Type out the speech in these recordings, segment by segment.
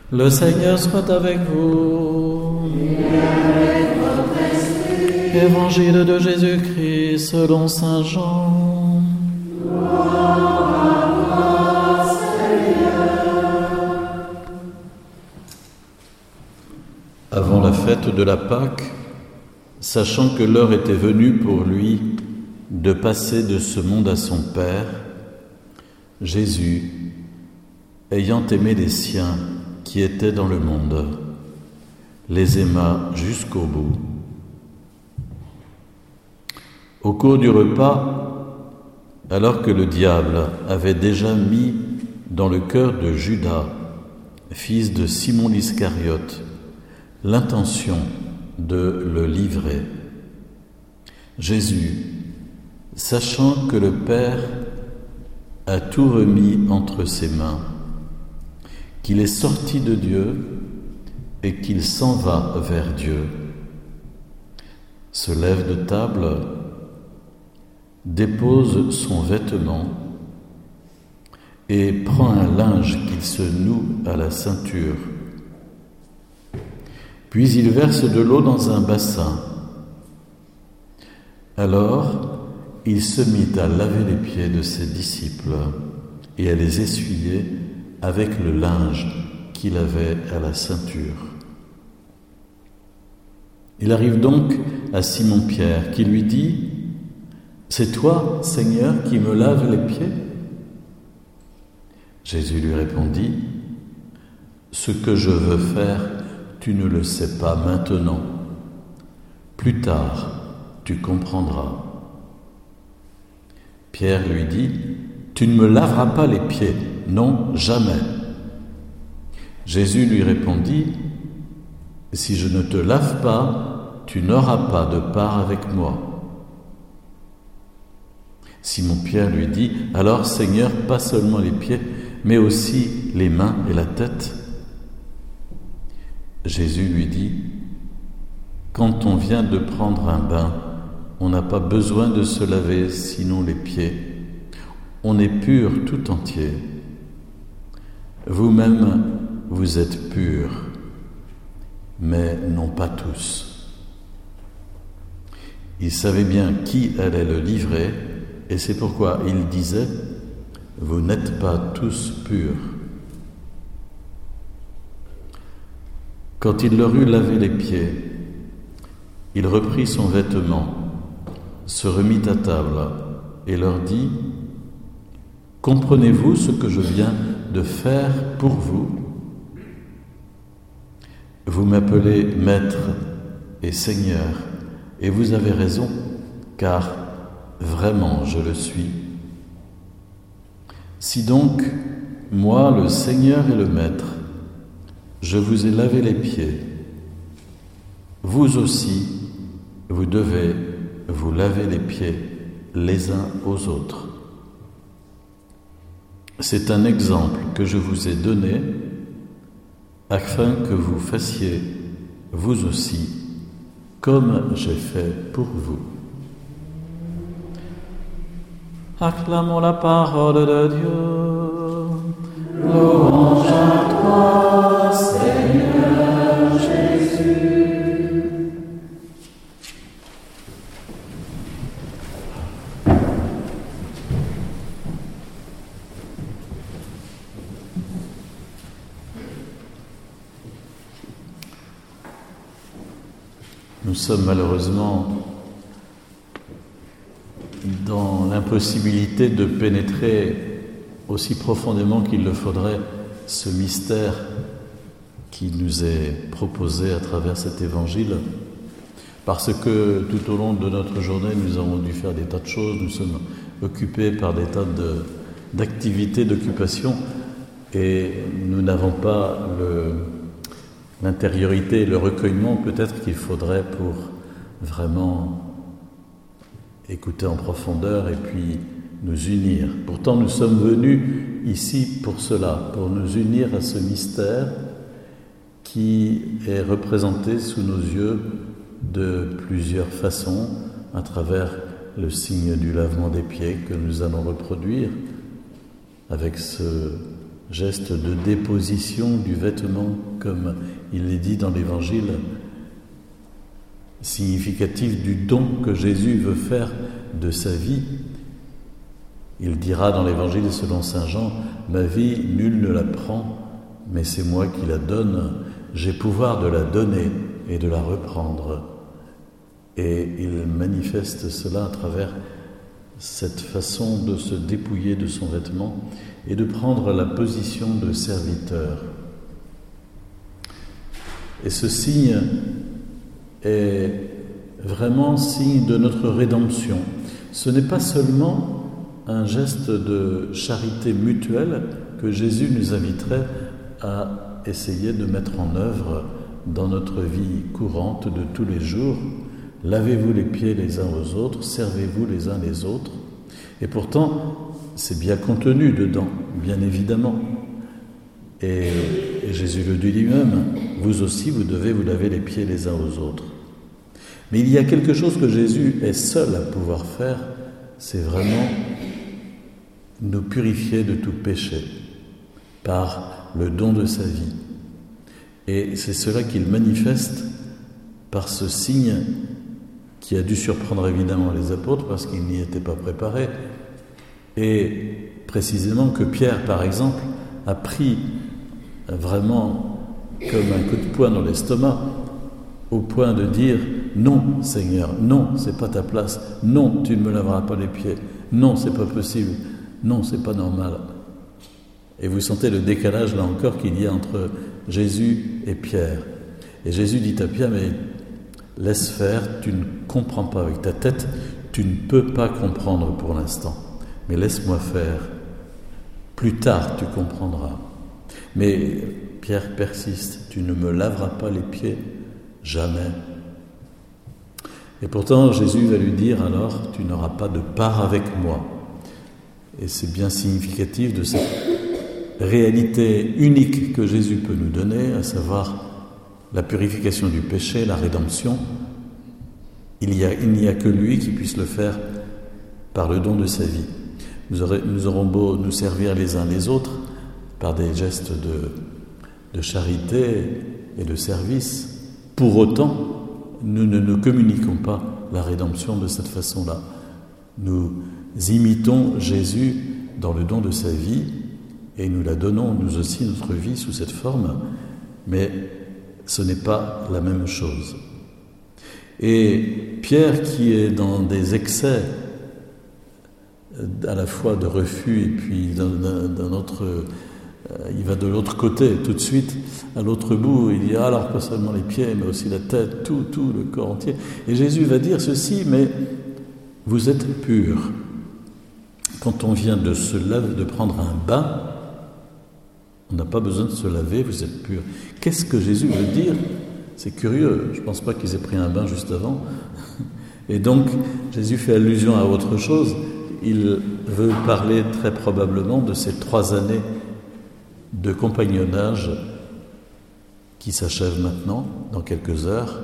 Le Seigneur soit avec vous. Et avec votre esprit. Évangile de Jésus-Christ selon saint Jean. Gloire à toi, Seigneur. Avant la fête de la Pâque, sachant que l'heure était venue pour lui de passer de ce monde à son Père, Jésus, ayant aimé les siens qui étaient dans le monde, les aima jusqu'au bout. Au cours du repas, alors que le diable avait déjà mis dans le cœur de Judas, fils de Simon l'Iscariote, l'intention de le livrer, Jésus, sachant que le Père a tout remis entre ses mains, qu'il est sorti de Dieu et qu'il s'en va vers Dieu, se lève de table, dépose son vêtement et prend un linge qu'il se noue à la ceinture. Puis il verse de l'eau dans un bassin. Alors, il se mit à laver les pieds de ses disciples et à les essuyer avec le linge qu'il avait à la ceinture. Il arrive donc à Simon-Pierre qui lui dit : « C'est toi, Seigneur, qui me laves les pieds ?» Jésus lui répondit : « Ce que je veux faire, tu ne le sais pas maintenant. Plus tard, tu comprendras. » Pierre lui dit : « Tu ne me laveras pas les pieds, non, jamais. » Jésus lui répondit : « Si je ne te lave pas, tu n'auras pas de part avec moi. » Simon-Pierre lui dit : « Alors, Seigneur, pas seulement les pieds, mais aussi les mains et la tête. » Jésus lui dit : « Quand on vient de prendre un bain, on n'a pas besoin de se laver sinon les pieds. On est pur tout entier. Vous-même, vous êtes purs, mais non pas tous. » Il savait bien qui allait le livrer, et c'est pourquoi il disait : « Vous n'êtes pas tous purs. » Quand il leur eut lavé les pieds, il reprit son vêtement, se remit à table et leur dit : « Comprenez-vous ce que je viens de faire pour vous ? Vous m'appelez Maître et Seigneur, et vous avez raison, car vraiment je le suis. Si donc, moi, le Seigneur et le Maître, je vous ai lavé les pieds, vous aussi, vous devez vous laver les pieds les uns aux autres. C'est un exemple que je vous ai donné afin que vous fassiez, vous aussi, comme j'ai fait pour vous. » Acclamons la parole de Dieu. Louange à toi, Seigneur Jésus. Nous sommes malheureusement dans l'impossibilité de pénétrer aussi profondément qu'il le faudrait ce mystère qui nous est proposé à travers cet évangile, parce que tout au long de notre journée, nous avons dû faire des tas de choses, nous sommes occupés par des tas d'activités, d'occupations, et nous n'avons pas l'intériorité, le recueillement peut-être qu'il faudrait pour vraiment écouter en profondeur et puis nous unir. Pourtant, nous sommes venus ici pour cela, pour nous unir à ce mystère qui est représenté sous nos yeux de plusieurs façons, à travers le signe du lavement des pieds que nous allons reproduire avec ce geste de déposition du vêtement, comme il est dit dans l'Évangile, significatif du don que Jésus veut faire de sa vie. Il dira dans l'Évangile selon saint Jean, « Ma vie, nul ne la prend, mais c'est moi qui la donne. J'ai pouvoir de la donner et de la reprendre. » Et il manifeste cela à travers cette façon de se dépouiller de son vêtement et de prendre la position de serviteur. Et ce signe est vraiment signe de notre rédemption. Ce n'est pas seulement un geste de charité mutuelle que Jésus nous inviterait à essayer de mettre en œuvre dans notre vie courante de tous les jours. Lavez-vous les pieds les uns aux autres, servez-vous les uns les autres. Et pourtant, c'est bien contenu dedans, bien évidemment. Et Jésus le dit lui-même, vous aussi, vous devez vous laver les pieds les uns aux autres. Mais il y a quelque chose que Jésus est seul à pouvoir faire, c'est vraiment nous purifier de tout péché par le don de sa vie. Et c'est cela qu'il manifeste par ce signe qui a dû surprendre évidemment les apôtres parce qu'ils n'y étaient pas préparés. Et précisément que Pierre, par exemple, a pris vraiment comme un coup de poing dans l'estomac au point de dire « Non, Seigneur, non, c'est pas ta place. Non, tu ne me laveras pas les pieds. Non, c'est pas possible. Non, c'est pas normal. » Et vous sentez le décalage, là encore, qu'il y a entre Jésus et Pierre. Et Jésus dit à Pierre, mais laisse faire, tu ne comprends pas avec ta tête, tu ne peux pas comprendre pour l'instant. Mais laisse-moi faire. Plus tard, tu comprendras. Mais Pierre persiste, tu ne me laveras pas les pieds, jamais. Et pourtant, Jésus va lui dire alors, tu n'auras pas de part avec moi. Et c'est bien significatif de cette réalité unique que Jésus peut nous donner, à savoir la purification du péché, la rédemption. Il n'y a que lui qui puisse le faire par le don de sa vie. Nous aurons beau nous servir les uns les autres par des gestes de charité et de service. Pour autant, nous ne communiquons pas la rédemption de cette façon-là. Nous imitons Jésus dans le don de sa vie et nous la donnons, nous aussi, notre vie sous cette forme, mais ce n'est pas la même chose. Et Pierre, qui est dans des excès à la fois de refus et puis d'un autre, il va de l'autre côté tout de suite, à l'autre bout, il dit alors pas seulement les pieds mais aussi la tête, tout le corps entier. Et Jésus va dire ceci, mais vous êtes purs. Quand on vient de se laver, de prendre un bain, on n'a pas besoin de se laver, vous êtes purs. Qu'est-ce que Jésus veut dire ? C'est curieux, je ne pense pas qu'ils aient pris un bain juste avant. Et donc, Jésus fait allusion à autre chose. Il veut parler très probablement de ces 3 années de compagnonnage qui s'achèvent maintenant, dans quelques heures.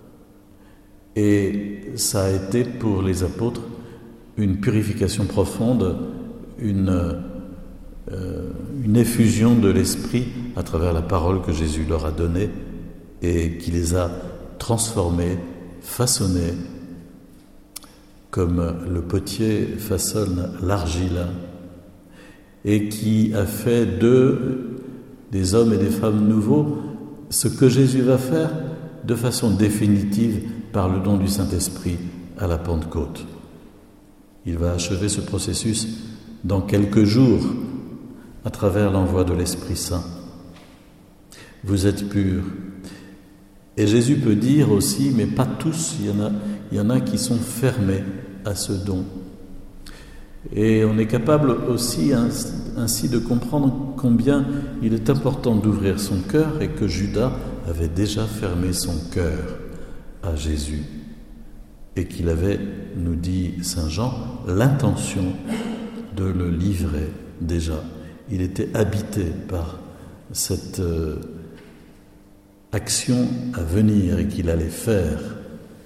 Et ça a été pour les apôtres une purification profonde, une effusion de l'Esprit à travers la parole que Jésus leur a donnée et qui les a transformés, façonnés, comme le potier façonne l'argile, et qui a fait d'eux des hommes et des femmes nouveaux, ce que Jésus va faire de façon définitive par le don du Saint-Esprit à la Pentecôte. Il va achever ce processus dans quelques jours à travers l'envoi de l'Esprit Saint. Vous êtes purs. Et Jésus peut dire aussi, mais pas tous, il y en a qui sont fermés à ce don. Et on est capable aussi ainsi de comprendre combien il est important d'ouvrir son cœur et que Judas avait déjà fermé son cœur à Jésus et qu'il avait, nous dit saint Jean, l'intention de le livrer déjà. Il était habité par cette action à venir et qu'il allait faire.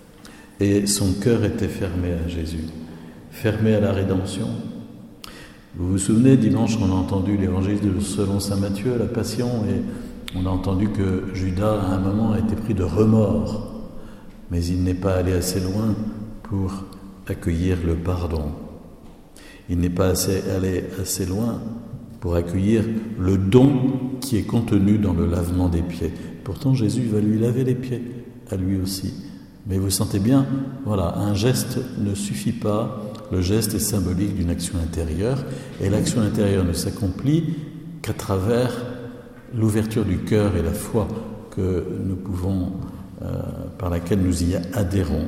Et son cœur était fermé à Jésus, fermé à la rédemption. Vous vous souvenez, dimanche, on a entendu l'évangile selon saint Matthieu, la Passion, et on a entendu que Judas, à un moment, a été pris de remords, mais il n'est pas allé assez loin pour accueillir le pardon. Il n'est pas allé assez loin pour accueillir le don qui est contenu dans le lavement des pieds. Pourtant, Jésus va lui laver les pieds, à lui aussi. Mais vous sentez bien, voilà, un geste ne suffit pas. Le geste est symbolique d'une action intérieure, et l'action intérieure ne s'accomplit qu'à travers l'ouverture du cœur et la foi que nous pouvons, par laquelle nous y adhérons.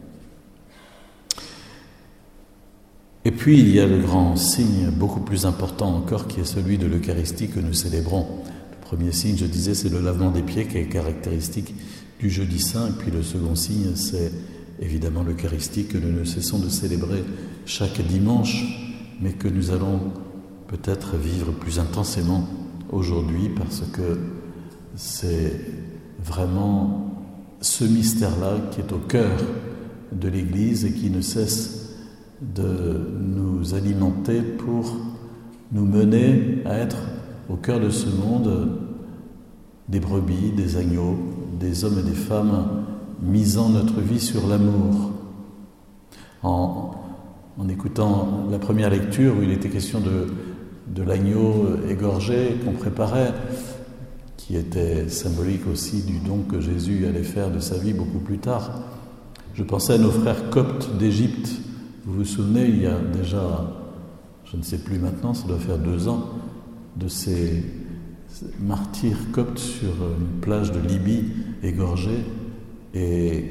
Et puis il y a le grand signe beaucoup plus important encore qui est celui de l'Eucharistie que nous célébrons. Le premier signe, je disais, c'est le lavement des pieds qui est caractéristique du jeudi saint, et puis le second signe, c'est évidemment l'Eucharistie que nous ne cessons de célébrer chaque dimanche, mais que nous allons peut-être vivre plus intensément aujourd'hui parce que c'est vraiment ce mystère-là qui est au cœur de l'Église et qui ne cesse de nous alimenter pour nous mener à être au cœur de ce monde des brebis, des agneaux, des hommes et des femmes misant notre vie sur l'amour. En écoutant la première lecture où il était question de l'agneau égorgé qu'on préparait, qui était symbolique aussi du don que Jésus allait faire de sa vie beaucoup plus tard, je pensais à nos frères coptes d'Égypte. Vous vous souvenez, il y a déjà, je ne sais plus maintenant, ça doit faire 2 ans, de ces martyrs coptes sur une plage de Libye égorgés. Et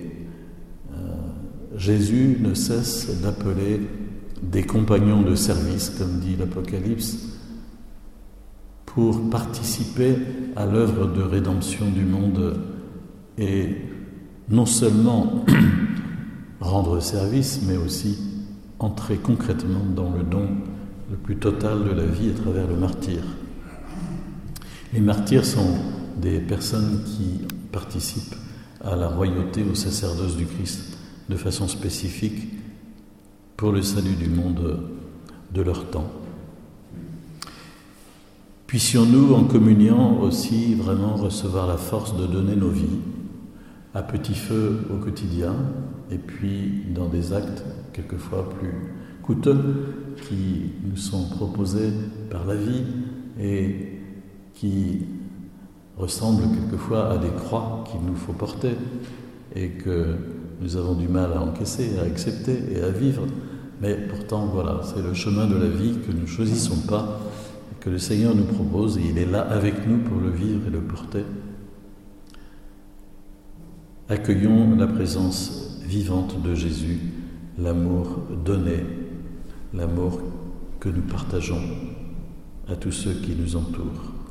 Jésus ne cesse d'appeler des compagnons de service, comme dit l'Apocalypse, pour participer à l'œuvre de rédemption du monde et non seulement rendre service, mais aussi entrer concrètement dans le don le plus total de la vie à travers le martyre. Les martyrs sont des personnes qui participent à la royauté, au sacerdoce du Christ, de façon spécifique pour le salut du monde de leur temps. Puissions-nous, en communiant aussi, vraiment recevoir la force de donner nos vies à petit feu au quotidien, et puis dans des actes quelquefois plus coûteux qui nous sont proposés par la vie et qui ressemblent quelquefois à des croix qu'il nous faut porter et que nous avons du mal à encaisser, à accepter et à vivre. Mais pourtant, voilà, c'est le chemin de la vie que nous ne choisissons pas et que le Seigneur nous propose, et il est là avec nous pour le vivre et le porter. Accueillons la présence vivante de Jésus, l'amour donné, l'amour que nous partageons à tous ceux qui nous entourent.